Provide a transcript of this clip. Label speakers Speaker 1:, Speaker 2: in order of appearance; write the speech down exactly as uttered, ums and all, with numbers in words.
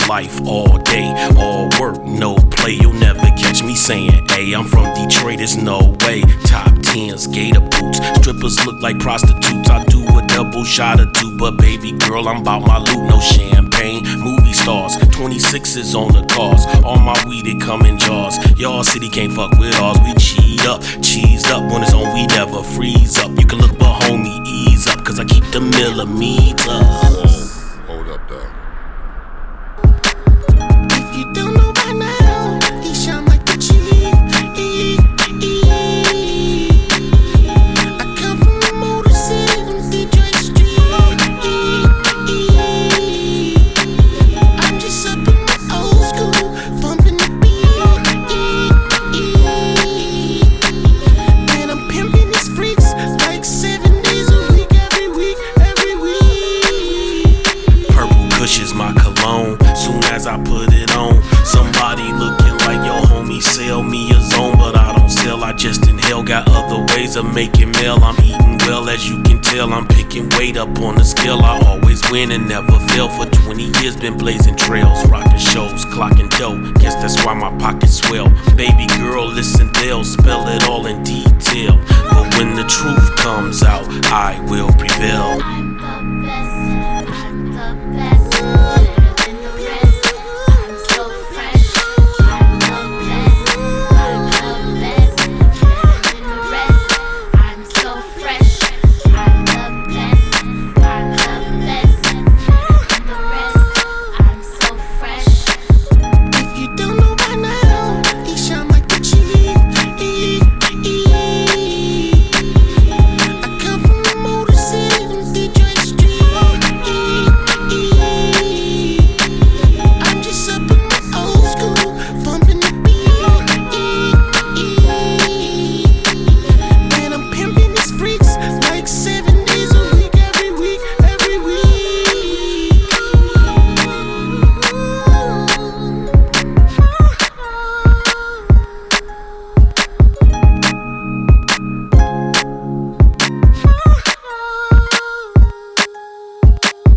Speaker 1: life all day, all work, no play. You'll never catch me saying, hey, I'm from Detroit, there's no way. Top tens, gator boots, strippers look like prostitutes. I do a double shot or two, but baby girl, I'm about my loot. No champagne, movie stars, twenty-sixes on the cars. All my weed, it come in jars. Y'all city can't fuck with ours. We cheat up, cheesed up. When it's on, we never freeze up. You can look, but homie, ease up, cause I keep the millimeters.
Speaker 2: Hold up, dog.
Speaker 3: If you don't know by now, he shine like the cheese. I come from the Motor City, from Detroit Street. I'm just up in my old school, bumping the beat. And I'm pimping these freaks like seven days a week, every week, every week.
Speaker 1: Purple Kush is my cologne. Soon as I put it on, somebody looking like your homie sell me a zone, but I don't sell, I just inhale. Got other ways of making mail. I'm eating well, as you can tell. I'm picking weight up on the scale. I always win and never fail. For twenty years been blazing trails, rocking shows, clocking dough. Guess that's why my pockets swell. Baby girl, listen, they'll spell it all in detail, but when the truth comes out, I will prevail.